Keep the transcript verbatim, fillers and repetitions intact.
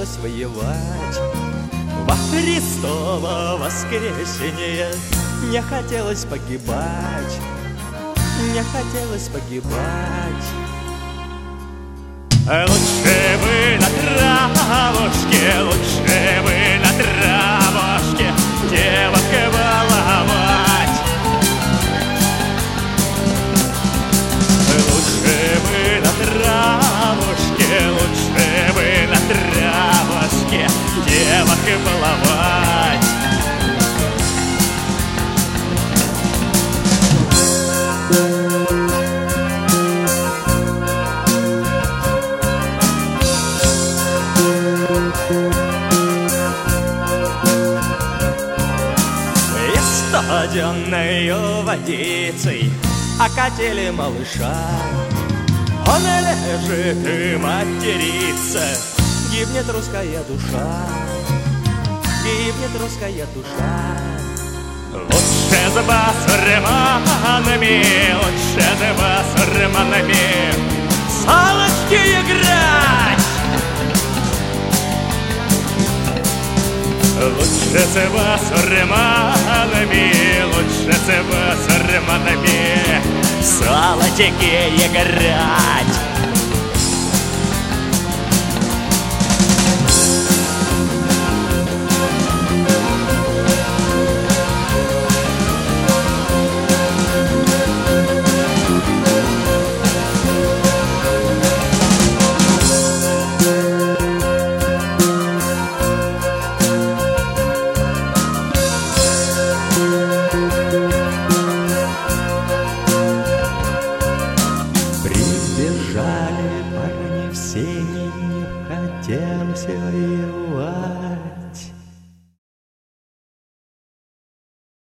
хотелось воевать. Во Христово воскресенье не хотелось погибать, не хотелось погибать. Лучше бы на травушке, лучше бы на травушке девок баловать. Лучше бы на травушке, лучше бы на травушке девок баловать. Студенною водицей окатили малыша. Он лежит и матерится, гибнет русская душа, гибнет русская душа. Лучше с басурманами, лучше с басурманами салочки играть. Лучше с басурманами, лучше с басурманами салочки играть. Прибежали парни в сени, не хотелось воевать.